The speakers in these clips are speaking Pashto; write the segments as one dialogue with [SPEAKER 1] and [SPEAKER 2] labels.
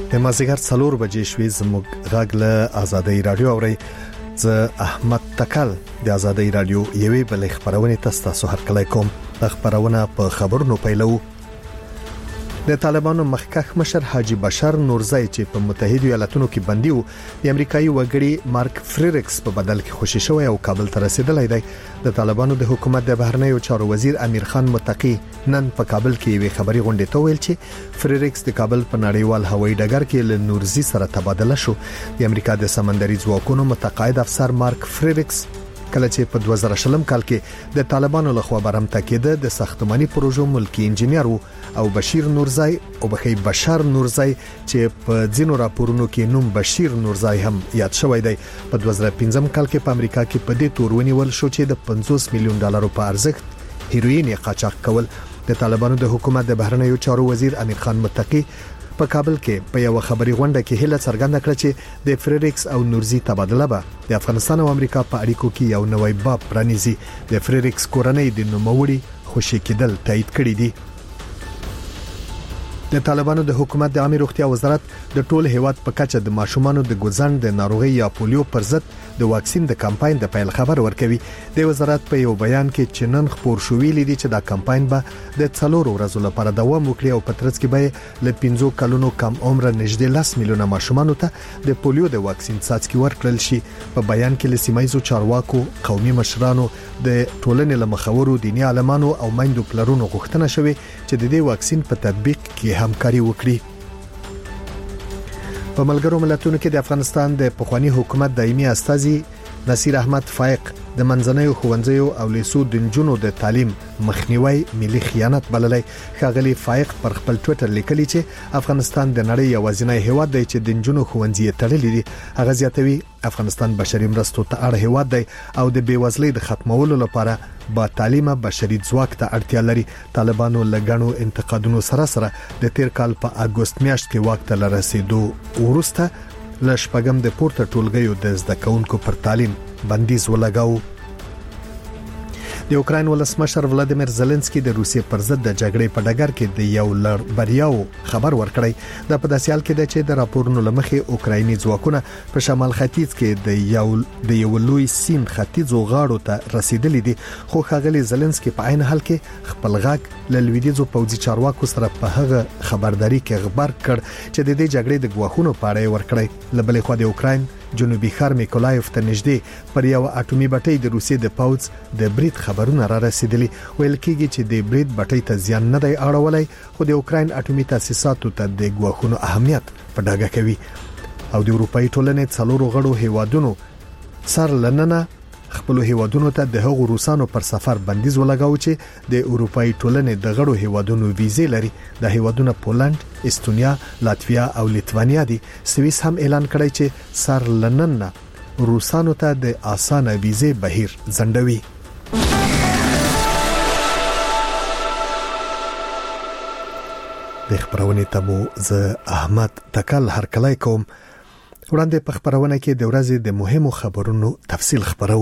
[SPEAKER 1] د مازیګر 4 بجې شوې زموږ غږ له آزادۍ رادیو اوري. زه احمد تکل د آزادۍ رادیو یوې بل خبرونه تاسو هرکلی کوم. خبرونه په خبرونو پیلو. د طالبانو مخکښ مشر حاجی بشر نورزی چې په متحده ایالاتونو کې بندي وو د امریکایي وګړي مارک فریریکس په بدل کې خوشی شوی او کابل ته رسیدلی دی. د طالبانو د حکومت د بهرنیو چارو وزیر امیر خان متقی نن په کابل کې یوې خبري غونډې ته ویل چې فریریکس د کابل په نړیوال هوایي ډګر کې له نورزی سره تبادله شو. د امریکا د سمندري ځواکونو متقاعد افسر مارک فریریکس کله چې په 2000 کال کې د طالبانو لخوا برمته کېده د ساختماني پروژو ملکی انجنیر او بشیر نورزی او بشر نورزی چې په ځینو راپورونو کې نوم بشیر نورزی هم یاد شوی دی. په 2015 کال کې په امریکا کې په دې تور ونیول شو چې د $50 میلیون په ارزښت هیروین قاچاق کول. د طالبانو د حکومت د بهرنیو چارو وزیر امیر خان متقی په کابل کې په یو خبري غونډه کې هله څرګنده کړه چې د فریریکس او نورزی تبادله به د افغانستان او امریکا په اړیکو کې یو نوې باب پرانیزي. د فریریکس کورنۍ د نوموړي خوشی کېدل تایید کړی دی. د طالبانو د حکومت د عامه روغتیا وزارت د ټول هیواد په کچه د ماشومانو د ګوزن د ناروغي یا پولیو پر ضد د واکسین د کمپاین د پیل خبر ورکوي. د وزارت په یو بیان کې چنن خبر شوې لیدي چې دا کمپاین به د 4 ورځې لپاره دوام وکړي او په ترڅ کې به له 15 کلونو کم عمر نږدې 10 میلیونه ماشومانو ته د پولیو د واکسین څاڅکي ورکړل شي. په بیان کې لسیمایزو چارواکو، قومي مشرانو، د ټولنې لمخورو، دیني عالمانو او میندو پلرونو غوښتنه شوې چې د دې واکسین په تطبیق کې همکاري وکړي. په ملګرو ملتونو کې د افغانستان د پخوانی حکومت دایمي استازي نصیر احمد فائق د منځنیو ښوونځیو او لیسو د نجونو د تعلیم مخنیوي ملي خیانت بللی. ښاغلي فائق پر خپل ټوئیټر لیکلی چې افغانستان د نړۍ یوازینی هیواد دی چې د نجونو ښوونځي تړلي دي. هغه زیاتوي افغانستان بشري مرستو ته اړ هیواد دی او د بیوزلۍ د ختمولو لپاره با تعلیمه بشري ځواک ته اړتیا لري. طالبانو لګڼو انتقادونو سره د تیر کال په اگست میاشت کې واک ته رسیدو ورسته له شپږم د پورته ټولګیو د زده کوونکو پر تعلیم بندیز ولګاو. د اوکراین ولسمشر ولادیمیر زيلنسکي د روسیې پر ضد د جګړې په ډګر کې د یو لړ بریاو خبر ورکړی. د په داسې حال کې د چې د راپورونو لمخې اوکرایني ځواکونه په شمال ختیځ کې د یو لوی سین ختیځو غاړو ته رسیدلي دي. خو ښاغلي زيلنسکي په عین حال کې خپل غږ له لویدیځو پوځي چارواکو سره په هغه خبرداري کې خبر کړ چې د دې جګړې د غواخونو په اړه ورکړی. لبلې خو د اوکراین جنوبي ښار میکولایف ته نږدې پر یو اټومي بټۍ د روسیې د پوځ د برید خبرونه را رسیدلي. ویل کېږي چې د برید بټۍ ته ځان نه دی اړولای، خو د اوکراین اټومي تاسیساتو ته د غواخونو اهمیت په ډاګه کوي. او د اروپאי ټولنې 4 غړو هیوادونو سر لننه خپل هیوادونو ته د هغو روسانو پر سفر بندیز ولګاو چې د اروپאי ټولنې د غړو هیوادونو ویزې لري. د هیوادونو پولند، استونیا، لاتویا او لیتوانیا دي. سویس هم اعلان کړی چې سر لننه روسانو ته د اسانه ویزې بهیر ځنډوي. د خبرونه تمو زه احمد تکل هرکلی کوم. وړاندې په خبرونه کې د ورځې د مهمو خبرونو تفصیل خبرو.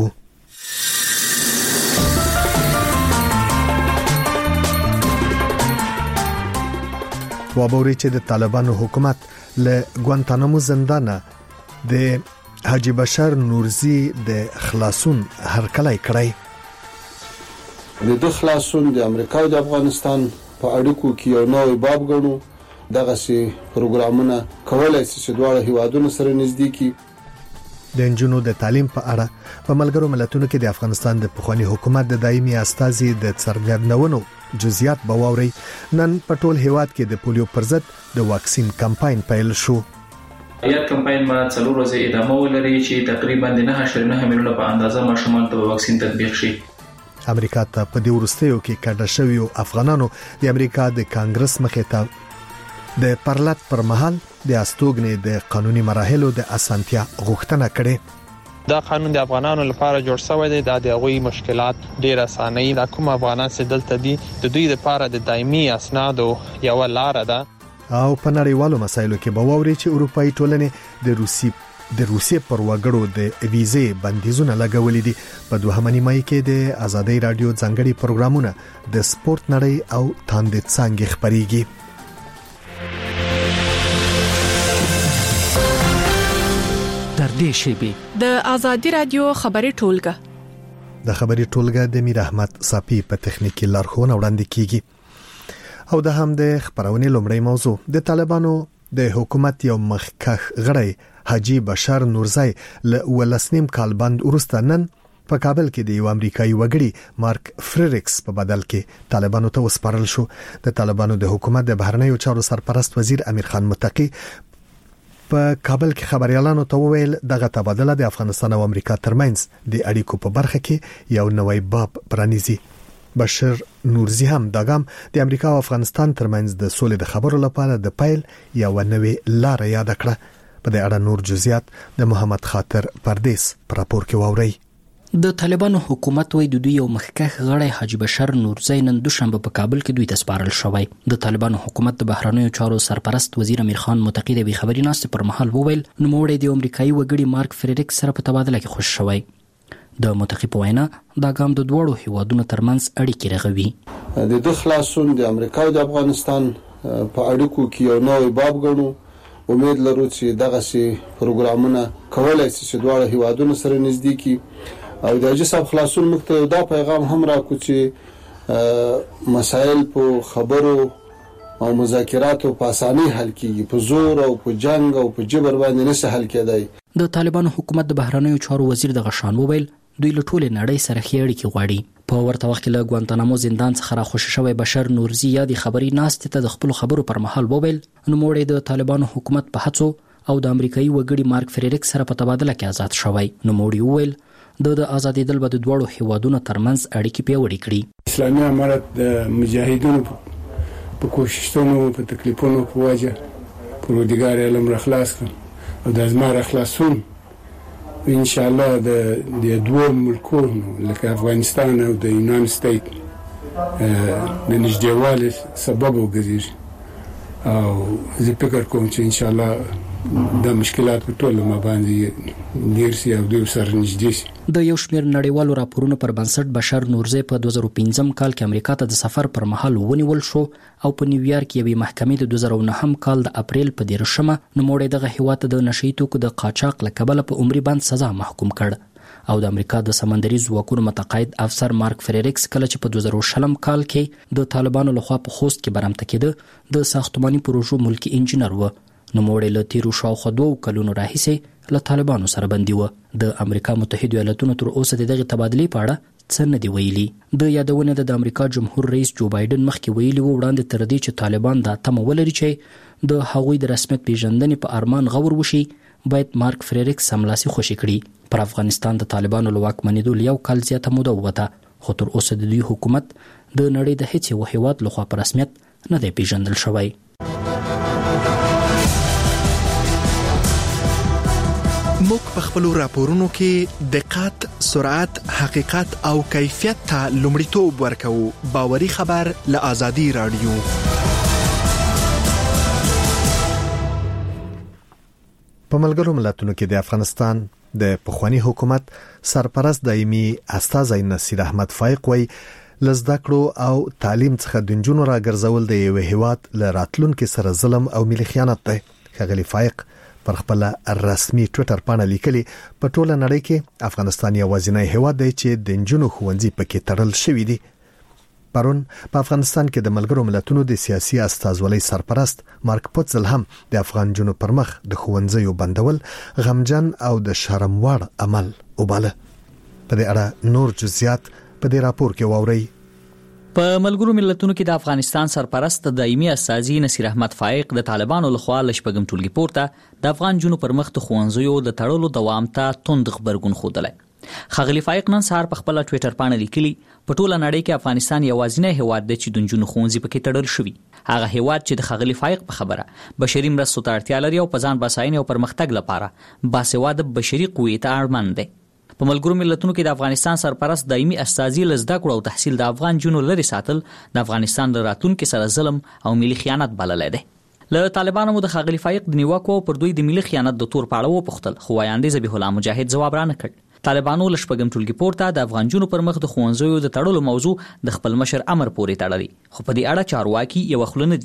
[SPEAKER 1] وابوري چې د طالبانو حکومت له ګوانتانامو زندانه د حاجی بشر نورزی د خلاصون هرکلی کړی.
[SPEAKER 2] د خلاصون د امریکا او د افغانستان په اړیکو کې یو نوې باب ګڼو. دغه سي پروګرامونه کولای شي چې دواړه هیوادونو سره نږدې کی.
[SPEAKER 1] د نجونو د تعلیم په اړه په ملګرو ملتونو کې د افغانستان د پخوانی حکومت د دایمي استازي د څرګندونو جزئیات بواوري. نن په ټول هیواد کې د پولیو پر ضد د واکسین کمپاین پیل شو.
[SPEAKER 3] یاد کمپاین ما 4 ورځې ادامه ولري چې تقریبا 9.9 میلیونه په اندازه ماشومان ته واکسین تطبیق شي. امریکا ته په دې ورستیو کې کډه شوی افغانانو د امریکا د کانګرس مخې ته د پرلط پر مهال د استوګنې د قانوني مراحلو د اسانتیا غوښتنه کړې.
[SPEAKER 4] دا قانون د افغانانو لپاره جوړ شوی دی. دا د هغوی مشکلات ډیر اسانه دا کوم افغانان چې دلته دي د دوی لپاره د دایمي اسنادو یو لار ده.
[SPEAKER 1] او په نړیوالو مسایلو کې بواوري چې اروپאי ټولنې د روسیې پر وګړو د ویزې بندیزونه لګولې دي. په 2 مای کې د آزادۍ رادیو ځانګړي پروګرامونه د سپورت نړۍ او تاند څنګه خبريږي.
[SPEAKER 5] نږدې شي.
[SPEAKER 6] د آزادي رادیو خبري ټولګه
[SPEAKER 1] د خبري ټولګه د میر احمد صافي په تخنیکی لارښوونه وړاندې کیږي. او د هم د خبرونې لومړی موضوع د طالبانو د حکومت یو مخکخ غړی حاجی بشار نورزای له ولسنیم کال بند ورسته نن په کابل کې د یو امریکایي وګړي مارک فریریکس په بدل کې طالبانو ته وسپارل شو. د طالبانو د حکومت د بهرنیو چارو سرپرست وزیر امیر خان متقی په کابل کې خبريالانو ته وویل دغه تبادله د افغانستان او امریکا ترمنځ د اړیکو په برخه کې یو نوې باب پرانیزي. بشیر نورزی هم داګم د امریکا او افغانستان ترمنځ د سولې د خبرو لپاره د پیل یو نوې لار یاد کړه. په دې اړه نور جزئیات د محمد خاطر پردیس پر راپور کې واوري.
[SPEAKER 5] د طالبانو حکومت وای د دوی یو مخکخ غړی حاجی بشار نورزای نن دوشنبه په کابل کې دوی ته سپارل شوی. د طالبانو حکومت د بهرنیو چارو سرپرست وزیر امیر خان متقی د خبري ناستې پر مهال وویل نو موړې د امریکایي وګړي مارک فریریکس سره په تبادله کې خوش شوی. د متقی په وینا دا ګام د دوړو هیوادونو ترمنځ اړیکې رغوي.
[SPEAKER 2] د دوه خلاصون د امریکا او د افغانستان په اړیکو کې یو نوې باب ګڼو. امید لرو چې دغه سي پروګرامونه کولای شي چې دواړه هیوادونو سره نږدې کی او د جساب خلاصون مخته دا پیغام هم راکو چې مسائل په خبرو او مذاکراتو په اساني حل کیږي، په زور او په جنگ او په جبر باندې نشي حل کېدای.
[SPEAKER 5] د طالبانو حکومت د بهرنیو چارو وزیر د غشان وویل دوی له ټولې نړۍ سره ښې اړیکې غواړي. په ورته وخت کې له ګوانتانامو زندان څخه راخوشي شوی بشار نورزی یا د خبري ناستې ته د خپل خبرو پر مهال وویل نو موړې د طالبانو حکومت په هڅو او د امریکایي وګړي مارک فریریکس سره په تبادله کې آزاد شوی. نو موړې وویل د آزادۍ دل به د دوړو هیوادونو ترمنځ اړیکې پیاوړې کړي.
[SPEAKER 7] اسلامي امارت د مجاهدونو په کوششونو په تکلیفونو په وجه پروردګار علم را خلاص کړ او د ازمار خلاصون ان شاء الله د دوه ملکونو لکه افغانستان او د یونان سټیټ د نږدېوالي سبب وګرځي او زه فکر کوم چې ان شاء الله د مشکلات په ټول ما باندې ډیرسي او دوی سره نږدې شي.
[SPEAKER 5] د یو شمېر نړیوالو راپورونو پر بنسټ بشار نورزی په 2015 کال کې امریکا ته د سفر پر مهال ونیول شو او په نیویارک کې یوې محکمې د 2009 کال د اپریل په 13مه نوموړی دغه هیواد ته د نشئی توکو د قاچاق له کبله په عمري بند سزا محکوم کړ او د امریکا د سمندري ځواکونو متقاعد افسر مارک فریریکس کله چې په 2020 کال کې د طالبانو لخوا په خوست کې برمته کېده د ساختماني پروژو ملکی انجنیر و. نوموړی له تیرو شاوخوا 2 کلونو راهیسې له طالبانو سره بندي و. د امریکا متحده ایالاتونو تر اوسه دغه تبادلې په اړه څه نه دی ویلي. د یادونه د امریکا جمهور رئیس جو بایدن مخکې ویلي و وړاندې تر دې چې طالبان د تمه ولري چې د هغوی د رسمیت پیژندنې په ارمان غور وشي باید مارک فریریکس سملاسي خوشي کړي. پر افغانستان د طالبانو له واکمنېدو یو کال زیاته موده وته خو تر اوسه د دوی حکومت د نړۍ د هیڅ یو هیواد لخوا په رسمیت نه دی پیژندل شوی.
[SPEAKER 8] موږ په خپل راپورونو کې دقت، سرعت، حقیقت او کیفیت ته لومړیتوب ورکوو. باوري خبر له آزادي رادیو.
[SPEAKER 1] په ملګرو ملتونو کې د افغانستان د پخوانی حکومت سرپرست دایمي استاذ نصیر احمد فایق وای لزدکړو او تعلیم څخه د جنونو راګرځول د یو هیواد ل راتلونکو سره ظلم او ملي خیانت دی. خغلی فایق پر خپل رسمي ټوئیټر باندې لیکلي په ټوله نړۍ کې افغانستان یوازینی هیواد دی چې د جنونو ښوونځي پکې تړل شوی دی. پرون په افغانستان کې د ملګرو ملتونو د سیاسي استازولۍ سرپرست مارک پوتزل هم د افغان جنونو پر مخ د ښوونځیو بندول غمجن او د شرم وړ عمل وباله. په دې اړه نور جزئیات په دې راپور کې واورئ.
[SPEAKER 9] په ملګرو ملتونو کې د افغانستان سرپرست دایمي استاذ نصیر احمد فایق د طالبانو لخوا لشپږم ټولګي پورته د افغان جنونو پر مخ د ښوونځیو د تړلو دوام ته توند خبرګون خوده. خغلی فایق نن سهار په خپل ټوئیټر باندې لیکلي په ټوله نړۍ کې افغانستان یوازینی هیواد دی چې د جنونو ښوونځي پکې تړل شوی. هغه هیواد چې د خغلی فایق په خبره بشري مرستو ته اړتیا لري او په ځان بساینې او پرمختګ لپاره باسواده بشري قوې ته اړمن دی. په ملګرو ملتونو کې د افغانستان سرپرست دایمي استاذ لزده کړو او تحصیل د افغان جنونو لري ساتل د افغانستان د راتلونکو سره ظلم او ملي خیانت بلل دی. له طالبانو مو د خغلی فایق د نیوکو پر دوی د ملي خیانت د تور پاړو پختل خو وایاندې ذبیح الله مجاهد جواب را نه کړ. طالبانو لشپږم ټولګي پورته د افغان جنونو پر مخ د ښوونځیو د تړلو موضوع د خپل مشر امر پورې تړلې خو په دې اړه چارواکي یو خلنه دي.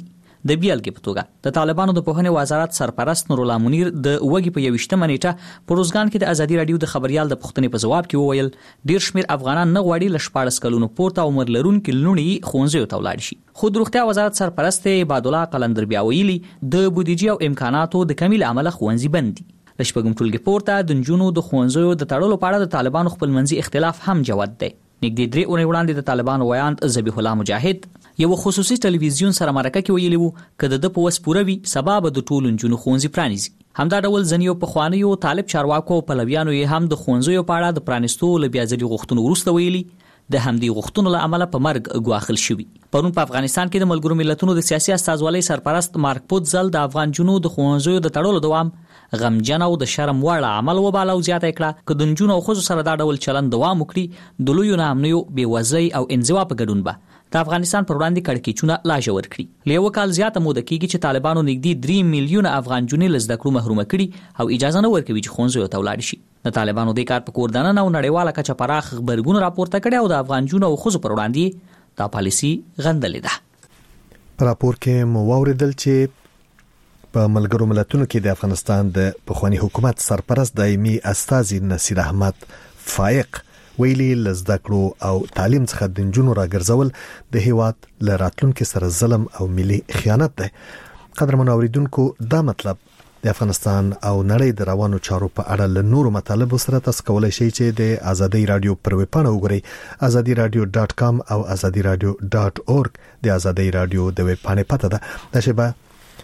[SPEAKER 9] د بیلګې په توګه د طالبانو د پوهنې وزارت سرپرست نور الله منیر د وګي په 21 نیټه په روزګان کې د ازادي رادیو د خبريال د پوښتنې په جواب کې وویل ډیر شمیر افغانان نه غواړي ل 14 کلونو پورته عمر لرونکي لونی ښوونځیو ته ولاړ شي. خو د روغتیا وزارت سرپرست عباد الله قلندر بیا ویلي د بودیجې او امکاناتو د کمی له امله ښوونځي بند دي. د شپږم ټولګي پورته د نجونو د ښوونځیو د تړلو په اړه د طالبانو خپلمنځي اختلاف هم جوت دی. نږدې 3 اونۍ وړاندې د طالبانو ویاند ذبیح الله مجاهد یو خصوصي ټلویزیون سره مرکه کې ویلي وو کله د په وس پوروي سبب د ټولو نجونو ښوونځي پرانیزي. همدا ډول ځنیو په خوانیو طالب چارواکو په لویانو یې هم د ښوونځیو په اړه د پرانیستو لبیازلي غوښتنو وروسته ویلي د همدې غوښتنو له امله په مرګ ګواښل شوی. پرون په افغانستان کې د ملګرو ملتونو د سیاسي استازولۍ سرپرست مارک پوتزل د افغان جنو د ښوونځیو د تړلو دوام غمجن او د شرم وړ عمل وباله او زیاته کړه چې د نجونو او ښځو سره دا ډول چلند دوام وکړي د لویو نامنیو بېوزلۍ او انزوا په ګډون به د افغانستان پر وړاندې کړکېچونه لا ژور کړي. له یو کال زیاته موده کېږي چې طالبانو نږدې 3 میلیونه افغان جنې له زده کړو محرومه کړي او اجازه نه ورکوي چې ښوونځیو ته ولاړ شي. د طالبانو د کار په کور دننه او نړیواله کچه پراخ خبرګون راپورته کړي او د افغان جنو او ښځو پر وړاندې دا پالیسي غندلې ده.
[SPEAKER 1] راپور کې مو واوریدل چې په ملګرو ملتونو کې د افغانستان د پخوانی حکومت سرپرست دایمي استازي نصیر احمد فائق ویلي لزده کړو او تعلیم څخه د نجونو راګرځول د هیواد له راتلونکو سره ظلم او ملي خیانت ده. قدرمن اوریدونکو دا مطلب د افغانستان او نړۍ د روانو چارو په اړه له نورو مطالبو سره تاسو کولای شئ چې د ازادي رادیو پر ویب پاڼه وګورئ azadiradio.com او azadiradio.org د ازادي رادیو د ویب پاڼې پته ده. دا شبه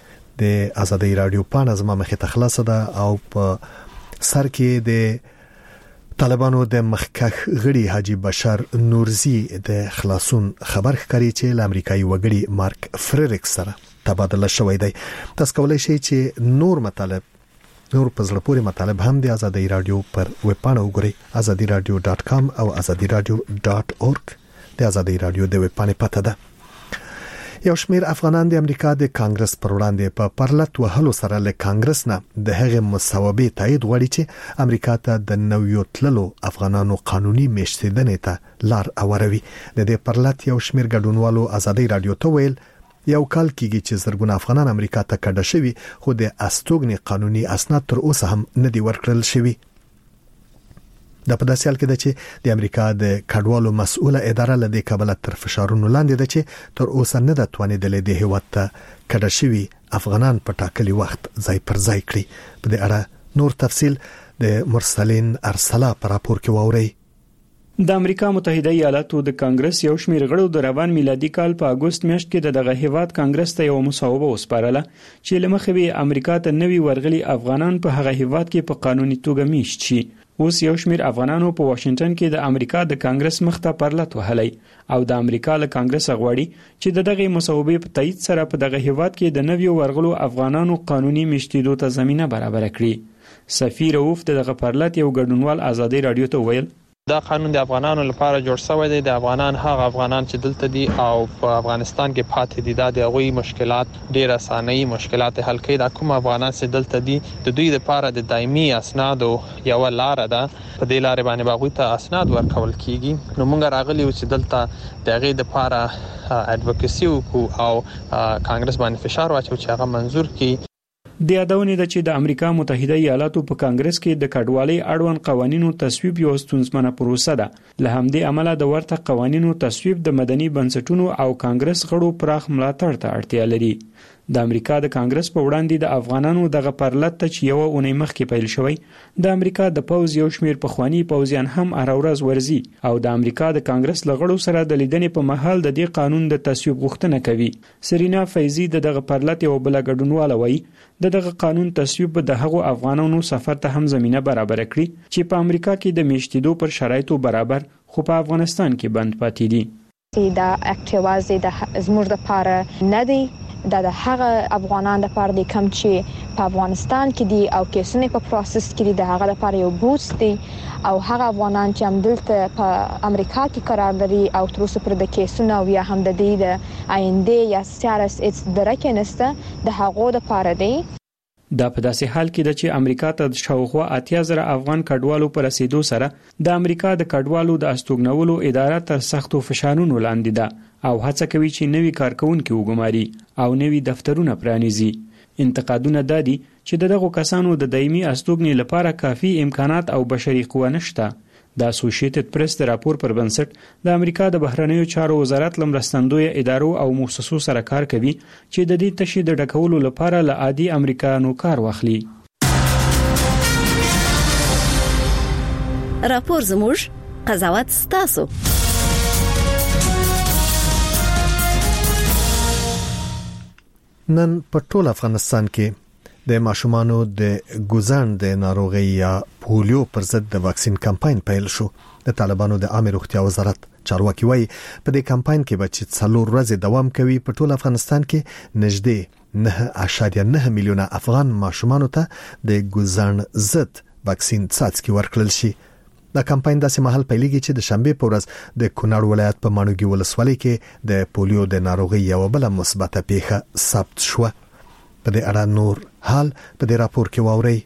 [SPEAKER 1] د ازادي رادیو پاڼه زما مخې ته خلاصه ده او په سر کې د طالبانو د مخکخ غړي حاجی بشار نورزی د خلاصون خبر ښکاري چې د امریکایي وګړي مارک فریریک سره تبادله شوې ده. تاسو کولای شئ چې نور په زړه پورې مطالب هم د ازادي رادیو پر ویب پاڼه وګورئ azadiradio.com او azadiradio.org د ازادي رادیو د ویب پاڼې پته ده. یو شمیر افغانان د امریکا د کانګرس پر وړاندې په پرلط وهلو سره له کانګرس نه د هغې مصوبې تایید غواړي چې امریکا ته د نویو تللو افغانانو قانوني میشتېدنې ته لار اوروي. د دې پرلط یو شمیر ګډونوالو ازادي رادیو ته ویل یو کال کېږي چې زرګونه افغانان امریکا ته کډه شوي خو د استوګنې قانوني اسناد تر اوسه هم نه دي ورکړل شوي. د په داسې حال کې ده چې د امریکا د کډوالو مسؤله اداره له دې کبله تر فشارونو لاندې ده چې تر اوسه نه ده توانېدلې د هیواد ته کډه شوي افغانان په ټاکلي وخت ځای پر ځای کړي. په دې اړه نور تفصیل د مرسلین ارسلا په راپور کې واورئ.
[SPEAKER 10] د امریکا متحده ایالاتو د کانګرس یو شمیر غړو د روان میلادي کال په اگست میاشت کې دغه هیواد کانګرس ته یو مصوبه وسپارله چې لمخوي امریکا ته نوي ورغلي افغانان په هغه هیواد کې په قانوني توګه میشت شي. اوس یو شمیر افغانانو په واشنگټن کې د امریکا د کانګرس مخ ته پرلط وهلی او د امریکا له کانګرس غواړي چې دغه مصوبې په تایید سره په دغه هیواد کې د نویو ورغلو افغانانو قانوني میشتېدو ته زمينه برابر کړي. سفیر رؤف دغه پرلط یو ګډونوال ازادي رادیو ته ویل
[SPEAKER 4] دا قانون د افغانانو لپاره جوړ شوی دی. د افغانان هغه افغانان چې دلته دي او په افغانستان کې پاتې دي دا د هغوی مشکلات ډېر اسانه مشکلات حل کوي. دا کوم افغانان چې دلته دي د دوی لپاره د دایمي اسنادو یو لار ده. په دې لارې باندې هغوی ته اسناد ورکول کیږي. نو موږ راغلي یو چې دلته د هغې لپاره اډوکیسي وکړو او کانګرس باندې فشار واچو چې هغه منظور کړي.
[SPEAKER 10] د یادونه ده چې د امریکا متحده ایالاتو په کانګرس کې د کډوالۍ اړوند قوانینو تصویب یو ستونزمنه پروسه ده. له همدې امله د ورته قوانینو تصویب د مدني بنسټونو او کانګرس غړو پراخ ملاتړ ته اړتیا لري. د امریکا د کانګرس په وړاندې د افغانانو دغه پرلط ته چې یو اونۍ مخکې پیل شوی د امریکا د پوز یو شمیر پخوانی پوزیان هم ارورز ورزي او د امریکا د کانګرس لغړو سره د لیدنې په محل د دې قانون د تصویب غوښتنه کوي. سرینا فیضی دغه پرلط یو بل ګډونواله وایي دغه قانون تصویب د هغو افغانانو سفر ته هم زمينه برابر کړي چې په امریکا کې د میشتېدو پر شرایطو برابر خو په افغانستان کې بند پاتې دي.
[SPEAKER 11] دا اکټیوازي د زموږ د پاره نه دی دا د هغه افغانان لپاره د کم چې په افغانستان کې دي او کیسونه په پروسس کې دي د هغه لپاره یو بوست دی او هغه افغانان چې هم دلته په امریکا کې قرار لري او تر اوسه پر د کیسونه او یا هم د دې د آینده یا سیارس اټس درکه نسته د هغه لپاره دی.
[SPEAKER 10] دا په داسې حال کې ده چې امریکا ته شاوخوا 80,000 افغان کډوالو پر رسیدو سره د امریکا د کډوالو د استوګنولو اداره تر سختو فشارونو لاندې ده او هڅه کوي چې نوي کارکونکو وګماري او نوي دفترونه پرانیزي. انتقادونه دادي چې دغه کسانو د دایمي استوګنې لپاره کافي امکانات او بشري قوه نشته. د اسوسییټډ پریس د راپور پر بنسټ د امریکا د بهرنیو چارو وزارت لمرستندوی ادارو او مؤسسو سره کار کوي چې د دې تشې د ډکولو لپاره له عادي امریکایانو کار واخلي.
[SPEAKER 12] راپور زموږ قضاوت ستاسو.
[SPEAKER 1] نن په ټول افغانستان کې د ماشومانو د ګوزن د ناروغي یا پولیو پر ضد د واکسین کمپاین پیل شو. د طالبانو د عامه روغتیا وزارت چارواکي وایي په دې کمپاین کې به چې 4 ورځې دوام کوي په ټول افغانستان کې نږدې 9.9 میلیونه افغان ماشومانو ته د ګوزن ضد واکسین څاڅکي ورکړل شي. دا کمپاین داسې مهال پیلېږي چې د شنبه په ورځ د کونړ ولایت په ماڼوګي ولسوالۍ کې د پولیو د ناروغي یو بل مثبته پیښه ثبت شوه. په دې اړه نور حال په دې راپور کې واورئ.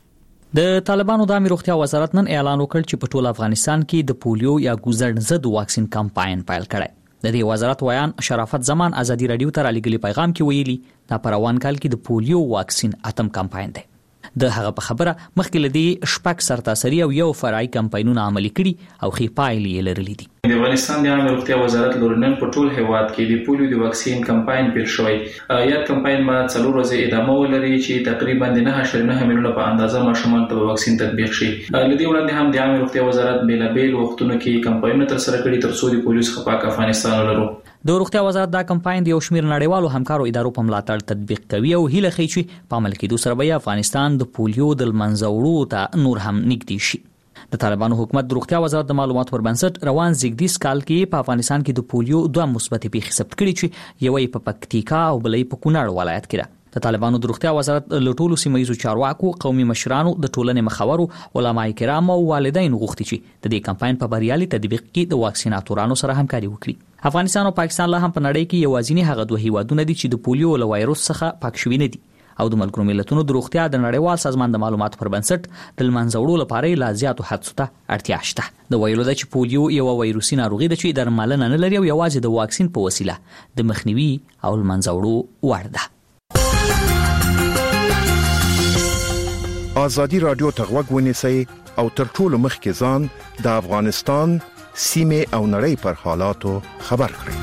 [SPEAKER 9] د طالبانو د عامه روغتیا وزارت نن اعلان وکړ چې په ټول افغانستان کې د پولیو یا ګوزن ضد واکسین کمپاین پیل کړي. د دې وزارت ویان شرافت زمان ازادي رادیو ته رالیږلي پیغام کې ویلي دا په روان کال کې د پولیو واکسین اتم کمپاین دی. د هغه په خبره مخکې لدی شپږ سرتاسري او یو فرعي کمپاینونه عملي کړي او خې پایلې لرلې دي.
[SPEAKER 3] د افغانستان د عامه روغتیا وزارت لورنن په ټول هیواد کې د پولیو د واکسین کمپاین پیل شوی. یاد کمپاین ما 4 ورځې ادامه ولري چې تقریبا 9.9 میلیونه په اندازه ماشومان ته واکسین تطبیق شي. لدی وړاندې هم د عامه روغتیا وزارت بیلابیل وختونو کې کمپاینونه تر سره کړي تر څو د پولیو څخه پاک افغانستان ولرو.
[SPEAKER 9] د روغتیا وزارت دا کمپاین د یو شمېر نړیوالو همکارو ادارو په ملاتړ تطبیق کوي او هیله کوي چې په عمل کې سره به افغانستان د پولیو د منځوړو ته نور هم نږدې شي. د طالبانو حکومت د روغتیا وزارت د معلوماتو پر بنسټ روان زیږدیز کال کې په افغانستان کې د پولیو 2 مثبت پیښې ثبت کړي چې یوې په پکتیکا او بلې په کونړ ولایت کې ده. د طالبانو د روغتیا وزارت له ټولو سیمایي چارواکو، قومي مشرانو، د ټولنې مخورو، علماء کرام او والدین غوښتي چې د دې کمپاین په بریالي تطبیق کې د واکسیناتورانو سره همکاري وکړي. افغانستان او پاکستان له هم په نړۍ کې یوازینی هغه دوه هیوادونه دي چې د پولیو له وایروس څخه پاک شوي نه دي او د ملګرو ملتونو د روغتیا د نړیوال سازمان د معلوماتو پر بنسټ د منځوړو لپاره لا زیاتو هڅو ته اړتیا شته. د ویلو د چې پولیو یو وایروسي ناروغي ده چې درملنه نه لري او یوازې د واکسین په وسیله د مخنیوي او منځوړو وړ ده.
[SPEAKER 13] آزادی رادیو ته غوږ ونیسئ او تر ټولو مخکې ځان د افغانستان سیمه او نړۍ پر حالاتو خبر کړئ.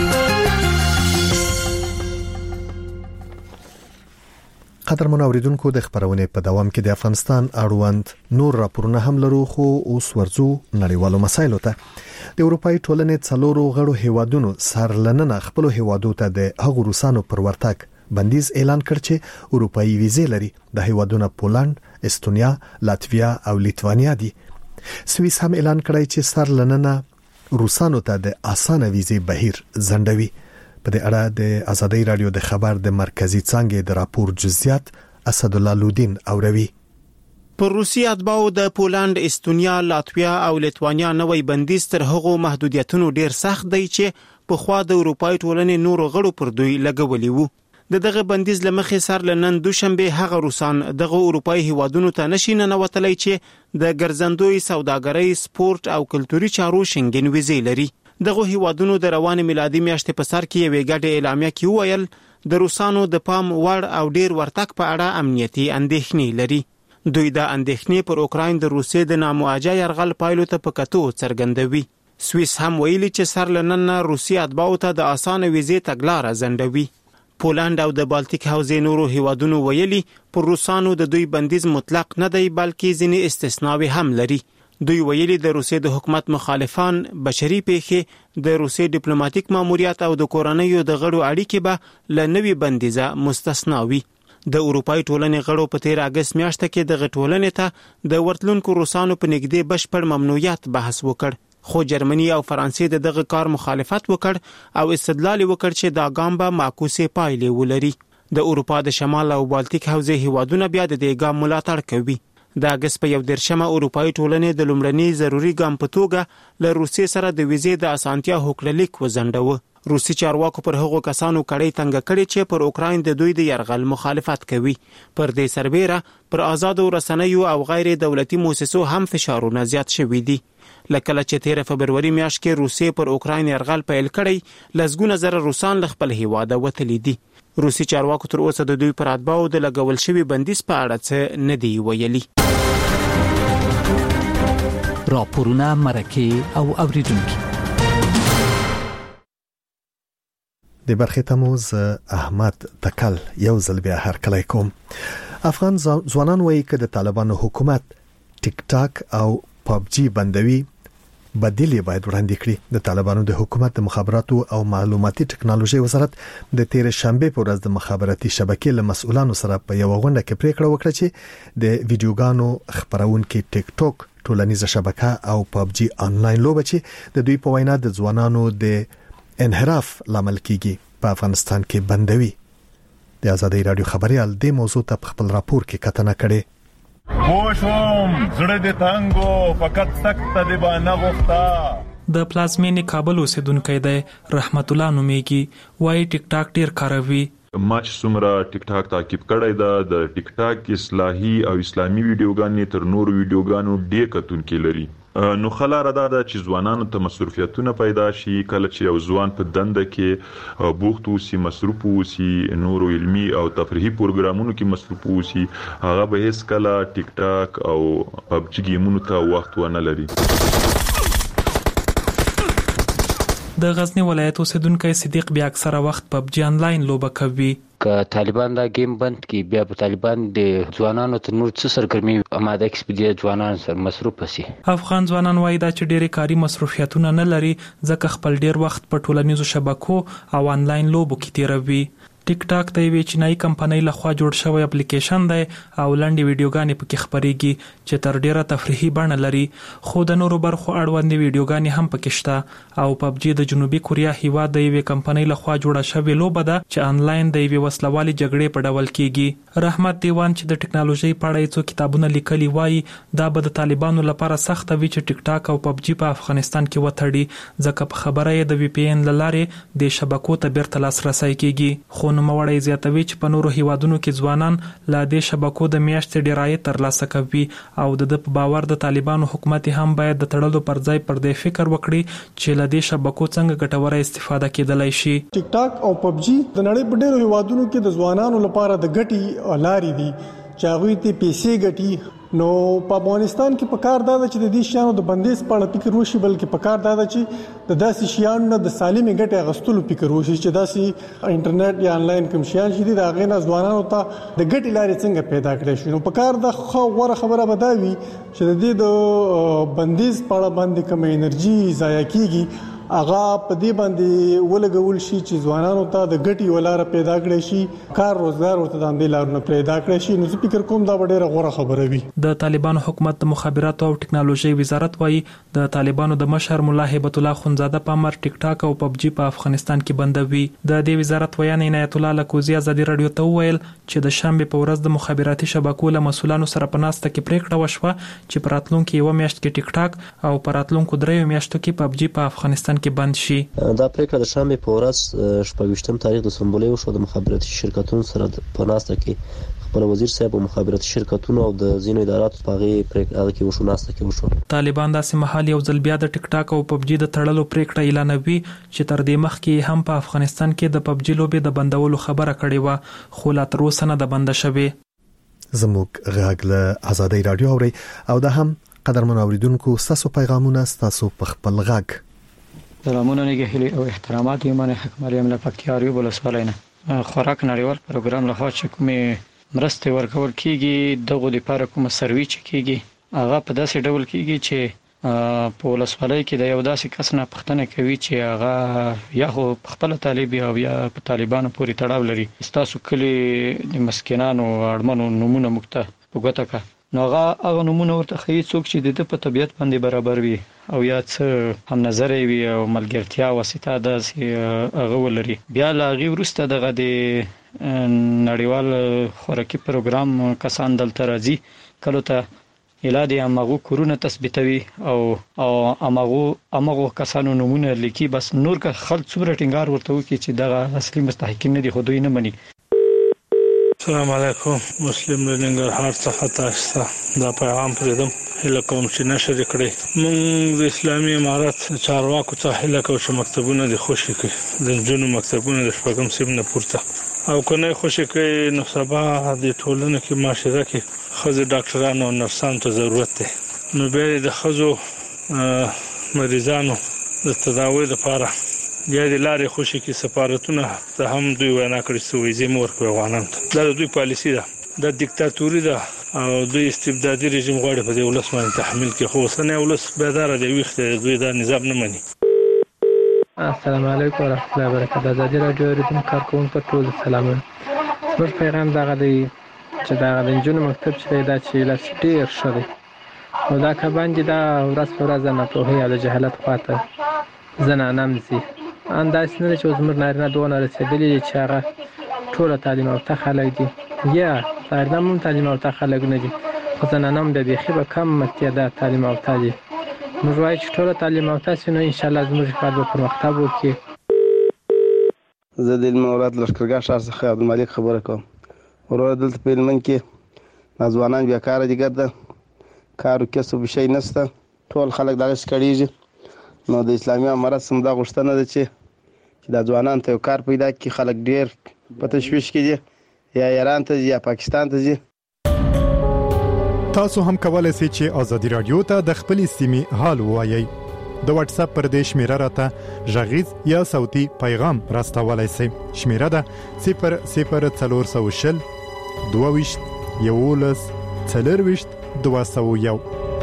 [SPEAKER 1] قدرمن اوریدونکو د خبرونه په دوام کې د افغانستان اړوند نور راپورونه هم لرو خو اوس ورځو نړیوالو مسایلو ته. د اروپאי ټولنې څلورو غړو هیوادونو سرلننه خپل هیوادو ته د هغو روسانو پر ورتګ بندیز اعلان کړ چې اروپאי ویزې لري. د هیوادونو پولند، استونیا، لاتویا او لیتوانیا دي. سویس هم اعلان کړی چې سرلننه روسانو ته د اسانه ویزې بهیر ځنډوي. په دې اړه د ازادي رادیو د خبر د مرکزی څنګه د راپور جزئیات اسد الله لودین اوروي.
[SPEAKER 14] پر روسي اتباعو د پولند، استونیا، لاتویا او لیتوانیا نوې بندیز تر هغو محدودیتونو ډیر سخت دی چې په خوا د اروپאי ټولنې نور غړو پر دوی لګولي وو. دغه بندیز لمخې سر لنن دوشنبه هغه روسان دغه اروپאי هیوادونو ته نشي ننوتلی چې د ګرځندوی سوداګرۍ، سپورت او کلتوري چارو شنګن ویزې لري. دغه هیوادونو د روان میلادي میاشتې په سر کې یوې ګډه اعلامیه کې وویل د روسانو د پام وړ او ډیر ورتګ په اړه امنیتي اندېښنې لري. دوی د اندېښنې پر اوکراین د روسیې د نامواجه یرغل پایلو ته په کتو څرګندوي. سویس هم ویلي چې سر لنن روسي اتباعو ته د اسانه ویزې تګلاره ځنډوي. پولند او د بالټیک حوزې نورو هیوادونو ویلي پر روسانو د دوی بندیز مطلق نه دی بلکې ځینې استثناوي هم لري. دوی ویلي د روسیې د حکومت مخالفان، بشري پیښې، د روسیې ډیپلوماټیک ماموریت او د کورنیو د غړو اړیکې به له نوي بندیزه مستثنا وي. د اروپאי ټولنې غړو په 13 اگست میاشت کې د غټولنې ته د ورتلونکو روسانو په نږدې بشپړ ممنوعیت بحث وکړ. خو جرمني او فرانسې دغه کار مخالفت وکړ او استدلال وکړ چې دا ګام به معکوسه پایلې ولري. د اروپا د شمال او بالټیک حوزې هیوادونه بیا د دې ګام ملاتړ کوي. د اگست په 11 اروپאי ټولنې د لومړني ضروري ګام په توګه له روسیې سره د ویزې د اسانتیا هوکړلیک وزنډوه. روسي چارواکو پر هغو کسانو کړي تنګ کړي چې پر اوکراین د دوی د يرغل مخالفت کوي. پر دې سربېره پر آزادو رسنیو او غیر دولتي مؤسسو هم فشارونه زیات شوي دي. لکه چې 13 فبرवरी میاشت کې روسي پر اوکراین يرغل پیل کړي، لزګونه زره روسان له خپل هیواده وتلي دي. روسي چارواکو تر اوسه د دوی پر اتباعو د لګول شوی بندیز په اړه څه نه دی ویلي.
[SPEAKER 9] راپورونه مرکه او اوریدونکو
[SPEAKER 1] د برخې تموز احمد تکل یو ځل بیا هرکلی کوم. افغان ځوانان وایي چې د طالبانو حکومت ټیک ټاک او پبجي بندوي بدیل باید وړاندې کړي. د طالبانو د حکومت د مخابراتو او معلوماتي ټکنالوژي وزارت د 13 شنبه په ورځ د مخابراتي شبکې له مسؤلانو سره په یو غونډه کې پریکړه وکړه چې د ویډیوګانو خبرونکو ټیک ټاک ټولنیزه شبکه او پبجي انلاین لوبه چې د دوی په وینا د ځوانانو د انحراف لامل کیږي په افغانستان کې بندوي. د آزادۍ رادیو خبريال د موضوع ته خپل راپور کې کتنه کړي.
[SPEAKER 15] خوشم زړه د تانګو فقط سخت دی باندې غوښتا.
[SPEAKER 16] د پلازمینې کابل اوسیدونکو دی رحمت الله نومیږي، وایي ټیک ټاک ډیر کاروي.
[SPEAKER 15] ما چې څومره ټیک ټاک تعقیب کړی دا د ټیک ټاک اصلاحي او اسلامي ویډیوګانې تر نورو ویډیوګانو ډیر کتونکو لري. نو خلاره دا چې ځوانانو ته مصروفیتونه پیدا شي، کله چې یو ځوان په دنده کې بوخت وسی، مصروف وسی، نورو علمي او تفریحي پروګرامونو کې مصروف وسی، هغه به هیڅ کله ټیک ټاک او پبجي گیمونو ته وخت ونه لري.
[SPEAKER 16] د غزنی ولایت اوسیدونکو صدیق بیا اکثره وخت پبجي انلاین لوبه کوي.
[SPEAKER 17] که طالبان دا گیم بند کی بیا په طالبان د ځوانانو ته نور څه سرګرمي آماده کړي، ځوانان سره مصروف شي.
[SPEAKER 16] افغان ځوانان وایي دا چې ډېری کاری مصروفیتونه نه لري، ځکه خپل ډیر وخت په ټولنیزو شبکو او انلاین لوبو کې تیروي. ټیک ټاک د یوې چینایي کمپنۍ لخوا جوړ شوی اپلیکیشن دی او لنډې ویډیوګانې پکې خپريږي چې تر ډیره تفریحي بڼه لري، خو د نورو برخو اړوند ویډیوګانې هم پکې شته. او پبجي د جنوبي کوریا هیواد د یوې کمپنۍ لخوا جوړه شوی لوبه ده چې انلاین د یوې وسلوالې جګړې په ډول کیږي. رحمت دیوان چې د ټکنالوژي په اړه څو کتابونه لیکلي وایي دا به د طالبانو لپاره سخت وي چې ټیک ټاک او پبجي په افغانستان کې وتړي، ځکه په خبره یې د وی پی ان لارې د شبکو ته بیرته لاسرسي کیږي. خو نوموړی زیاتوي چې په نورو هیوادونو کې ځوانان لا د شبکو د میاشتې ډیرای ترلاسه کوي او د په باور د طالبانو حکومت هم باید د تړلو پر ځای پر دې فکر وکړي چې له دې شبکو څنګه ګټوره استفاده کېدلای شي.
[SPEAKER 18] ټیک ټاک او پبجي د نړۍ په ډیرو هیوادونو کې د ځوانانو لپاره د ګټي لارې دي چې هغه ته پیسې ګټي. نو په افغانستان کې په کار دا چې د دې شیانو د بندیز په اړه فکر وشي، بلکې په کار دا چې د داسې شیانو د سالمې ګټې اغستلو فکر وشي چې داسې انټرنیټ یا انلاین کوم شیان چې د هغه نه ځوانانو ته د ګټې لارې څنګه پیدا کړي شي. نو په کار د غوړه خبره بداوي چې د دې د بندیز په اړه باندې کوم انرژي ضایع کیږي، هغه په دې باندې ولګول شي چې ځوانانو ته د ګټي ولاره پیدا کړي شي، کار روزګار ورته د اندې لارونه پیدا کړي شي. نو زه فکر کوم دا ډېره غوړه خبره وي.
[SPEAKER 16] د طالبانو حکومت د مخابراتو او ټکنالوژي وزارت وایي د طالبانو د مشر مولا هیبت الله خونزاده په امر ټیک ټاک او پبجي په افغانستان کې بندوي. د دې وزارت ویان عنایت الله لکوزی ازادي رادیو ته ویل چې د شنبه په ورځ د مخابراتي شبکو له مسولانو سره په ناسته کې پریکړه وشوه چې په راتلونکو یو میاشت کې ټیک ټاک او په راتلونکو 3 میاشتو کې پبجي په افغانستان کې بند شي.
[SPEAKER 19] دا پریکړه د شنبه په ورځ 28 تاریخ د سمبولې وشو د مخابراتي شرکتونو سره په ناسته کې خپل وزیر صاحب او مخابراتي شرکتونو او د ځینو اداراتو په پریکړه کې وشو ناسته کې وشو.
[SPEAKER 16] طالبان داسې مهال یو ځل بیا د ټیک ټاک او پبجي د تړلو پریکړه اعلانوي چې تر دې مخکې هم په افغانستان کې د پبجي لوبې د بندولو خبره کړې و، خو لا تر اوسه نه د بند شوی.
[SPEAKER 1] زموږ غږ له آزادۍ رادیو اوري او دا هم قدرمن اوریدونکو ستاسو پیغامونه ستاسو په خپل غږ.
[SPEAKER 20] سلامونه نګهلي او احترامات یمن حق مریم له پکتیاري ولسوالینه. خوراک نړیوال پروګرام له خوا چې کومه مرسته ورکول کیږي دغه لپاره کومه سروي چې کیږي هغه په داسې ډول کیږي چې په ولسوالۍ کې د یو داسې کس نه پوښتنه کوي چې هغه یا خو خپل طالب او یا په طالبانو پورې تړاو لري، تاسو کلی د مسکینانو اړمنو نمونه مکته وګټه کا نو هغه نمونه ورته خي څوک چې د په طبيعت باندې برابر وي او یا څه هم نظر وي او ملګرتیا واسطه د هغه ولري. بیا لا غي ورسته دغه د نړیوال خوراکي پروګرام کسان دلته راځي، کله ته الاده امغه کورونه تثبیتوي او امغه کسانو نمونه لیکي. بس نور که خلک څومره ټینګار ورته وکړي چې دغه اصلي مستحقین نه دي خو دوی نه مني.
[SPEAKER 21] السلام علیکم. مسلم لنګرهار څخه تاسو دا پیغام پرېدم هله کوم چې نشر کړی. موږ د اسلامي امارات چارواکو ته هله کوم چې مکتبونه د خوشي کړي، د جنو مکتبونه د شپږم سیم نه پورته او کنه خوشي کړي، نو سبا د ټولنې کې معاشره کې خزه ډاکټرانو او نرسانو ته ضرورت دی. نو به د خزو مریضانو د تداوی لپاره یا د لارې خوشي کې سفارتونه ته هم دوی وینا کړې چې ویزې مور کوي افغانان ته. دا دوی پالیسی ده، د دیکتاتوري ده او دوی استبدادي رژیم غواړي په دې ولس باندې تحمیل کې. خو اوسنی ولس بیدار دی، ویښ دوی دا نظام نه مني.
[SPEAKER 22] السلام علیکم ورحمۃ اللہ وبرکاتہ. ازادي رادیو ریډیو کارکونکو ټول سلامونه. زموږ پیغام دغه دی چې دا د جنونو مکتب چې دا چې لاس ډیر ښه دی او دا کباندې دا ورځ نه په هي د جهالت خواته زنانه مزي انداز نه چې زموږ نارینه دونه رسیدلې چې هغه ټول تعلیم او تخلق دي یا نارینه تعلیم او تخلق نه دي، خو زنانه هم د بيخي به کم متعدد تعلیم او تعلیم. موږ وایو چې ټول تعلیم او تاسو نو ان شاء الله زموږ په پرمختګ وکړي.
[SPEAKER 23] زه د المورات لشکرګاه شهر څخه عبدالملک خبره کوم. ورور دلته په لمن کې ځوانان بیکاره دي، ګرځي کار او کسب شي نشته، ټول خلک دغه شکړيږي. نو د اسلامي امارات سم دا غوښتنه ده چې دا ځوانان ته کار پیدا کړي. خلک ډیر په تشویش کې دي، یا ایران ته یا پاکستان ته ځي.
[SPEAKER 24] تاسو هم کولای شئ چې ازادي رادیو ته د خپل استماع حال وایي. د واتس اپ پر دې شمیره راته ژغیز یا صوتي پیغام راستولای شئ. شمیره ده 00420 22 11 201.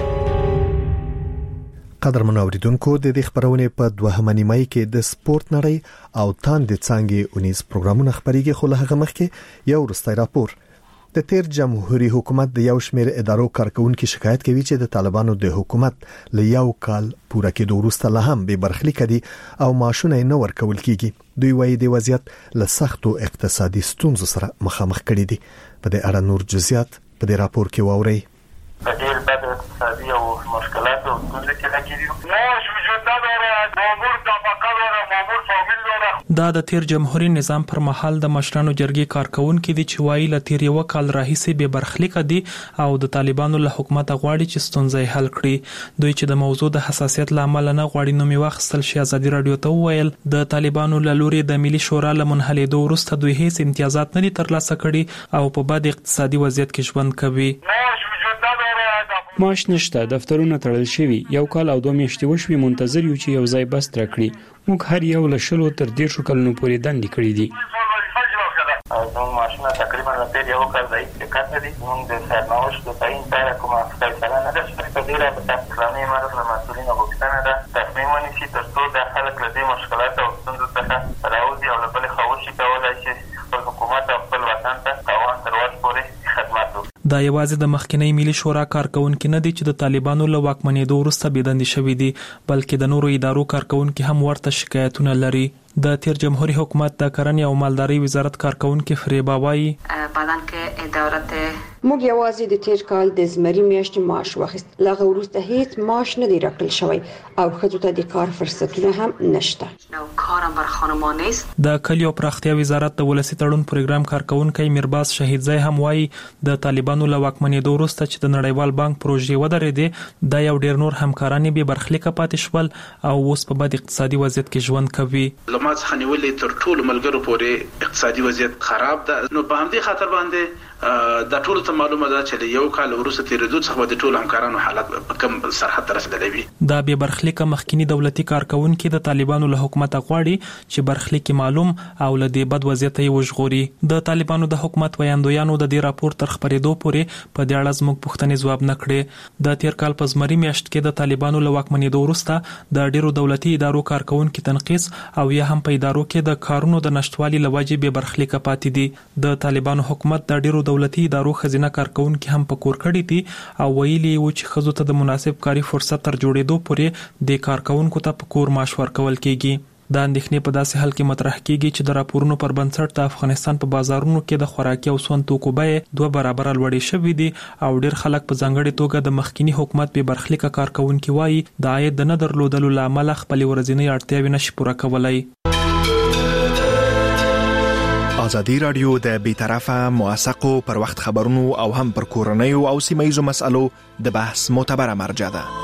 [SPEAKER 1] قدرمن اوریدونکو، د دې خبرونه په 2 نیمه کې د سپورت نړۍ او تاند څنګه اونیز پروګرامونه خبريږي. خو له هغه مخکې یو وروستي راپور. د تیر جمهوریت حکومت د یو شمېر ادارو کارکونکو شکایت کوي چې د طالبانو د حکومت له یو کال پوره کېدو وروسته لا هم به برخلیک دي او معاشونه نه ورکول کیږي. دوی وايي د وضعیت له سختو اقتصادي ستونزو سره مخامخ کړي دي. په دې اړه نور جزئیات په دې راپور کې واورئ.
[SPEAKER 25] ډېر بد اقتصادي او مشکلات او ستونزې کې راګیري. معاش وجود نداره، مامور طبقه داره، مامور فامیل داره.
[SPEAKER 16] دا د تیر جمهوریت نظام پر مهال د مشرانو جرګې کارکونکو دي چې وايي ل تیر یو کال راهیسې به برخلیک دي او د طالبانو له حکومت غواړي چې ستونزې حل کړي. دوی چې د موضوع د حساسیت لامل نه غواړي نو میوخصل شي. ازادي رادیو ته ویل د طالبانو له لوري د ملي شورا له منحلېدو وروسته دوی هیڅ امتیازات نه دي ترلاسه کړي او په بد اقتصادي وضعیت کې ژوند کوي.
[SPEAKER 10] معاش نشته، دفترونه تړل شوي، یو کال او 2 میاشتې وشوي منتظر یو چې یو ځای بس تر کړی. موږ هر یو له شلو تر 10 کلونو پورې دندې کړې دي.
[SPEAKER 25] نو ماشینه تقریبا په یو کال ځای کې کار کوي. موږ د سرنوشت د تعین لپاره کومه فیصله نه ده شوې. په دې اړه د اسلامي امارات له مسؤلینو غوښتنه ده تصمیم ونیسي ترڅو د خلک له دې مشکلاتو او ستونزو څخه راوځي او له بلې خوا وشي کولای شي خپل حکومت او خپل وطن ته تاوان تر وسه پورې خدمت وکړي.
[SPEAKER 16] دا یوازې د مخکنی ملي شورا کارکونکو نه دي چې د طالبانو له واکمنېدو وروسته بيدندې شوې دي، بلکې د نورو ادارو کارکونکو هم ورته شکایتونه لري. د تیر جمهوریت حکومت د کرنې او مالدارۍ وزارت کارکونکو فریبا وايي
[SPEAKER 26] بعدن که ادارت موږ یوازې د تیر کال د زمري میاشتې معاش واخیست، لغه وروسته هیڅ معاش نه دی راکړل شوی او ښځو ته د کار فرصتونه هم نشته. نو کارم بر خانمان نیست.
[SPEAKER 16] د کلیو پراختیا وزارت د ولسی تړون پروګرام کارکونکو میرباز شهیدزای هم وايي د طالبانو له واکمنېدو وروسته چې د نړیوال بانک پروژې ودرېدې، دا یو ډیر نور همکارانه به برخلیک پاتې شول او اوس په بد اقتصادي وضعیت کې ژوند کوي.
[SPEAKER 27] لمات خنیولې تر ټولو ملګرو پورې اقتصادي وضعیت خراب ده. نو په همدې خاطر باندې دا ټول ته معلومه ده چې یو کال وروسته تیرېدو څخه د ټولو همکارانو حالت په کم سرحد رسیدلی وي.
[SPEAKER 16] دا به برخلیک مخکینی دولتي کارکونکو د طالبانو له حکومت غواړي چې برخلیک معلوم او له دې بد وضعیت یې وژغوري. د طالبانو د حکومت ویاندویانو د دې راپور تر خبرېدو پورې په دې اړه زموږ پوښتنې ځواب نه کړې. د تیر کال په زمري میاشت کې د طالبانو له واکمنېدو وروسته د ډیرو دولتي ادارو کارکونکو تنقیص او یا هم په ادارو کې د کارونو د نشټوالي لوجې به برخلیک پاتې دي. د طالبانو حکومت د ډیرو دولتي ادارو خزینه کارکونکو هم په کور کړی دي او ویلي و چې خزو ته د مناسب کاري فرصت تر جوړېدو پورې د کارکونکو ته په کور معاش ورکول کیږي. د اندېښنې په داسې حال کې مطرح کیږي چې د راپورونو پر بنسټ د افغانستان په بازارونو کې د خوراکي او سون توکو بیې 2 برابر لوړې شوې دي او ډېر خلک په ځانګړي توګه د مخکینی حکومت به برخلیک کارکونکو وایي د عاید نه درلودلو لامل خپل ورځنی اړتیاوې نشي پوره کولای.
[SPEAKER 2] ازادي رادیو د بیطرفه موثقو پر وخت خبرونو او هم پر کورنیو او سیمایي مسایلو د بحث معتبره مرجع ده.